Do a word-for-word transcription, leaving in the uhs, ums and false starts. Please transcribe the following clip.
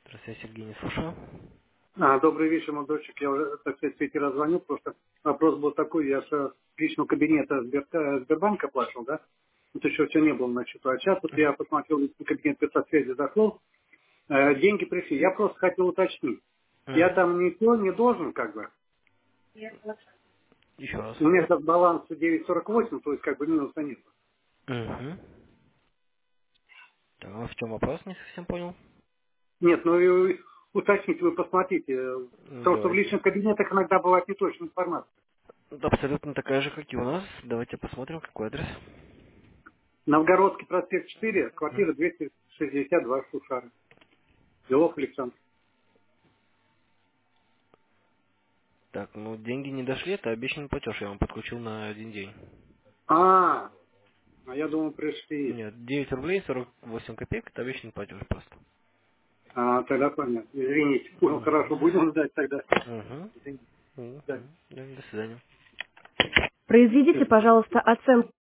Здравствуйте, Сергей, не слушаю. А, добрый вечер, мой дочек. Я уже, так сказать, третий раз звоню. Просто вопрос был такой. Я с личного кабинета Сбер- э, Сбербанка платил, да? Вот еще все не было на счету. А сейчас вот я посмотрел, личный кабинет по связи зашел. Э, деньги пришли. Я просто хотел уточнить. Я Угу. там ничего не должен, как бы. Еще раз. У меня сейчас баланс девять сорок восемь, то есть как бы минуса нет. Угу. Так, а в чем вопрос, не совсем понял? Нет, ну и уточните, вы посмотрите. э, Ну, Потому что в давайте. личных кабинетах иногда бывает неточная информация. Это абсолютно такая же, как и у нас. Давайте посмотрим, какой адрес. Новгородский проспект четыре, Мгм. квартира двести шестьдесят два, Шушара. Белов Александр. Так, ну деньги не дошли, это обещанный платеж, я вам подключил на один день. А, а я думал, пришли. Нет, девять рублей сорок восемь копеек, это обещанный платеж просто. А, тогда понятно. Извините. Понял, хорошо, Угу. будем ждать тогда. Угу. Извините. Угу. Да. До свидания. Всё. Произведите, пожалуйста, оценку.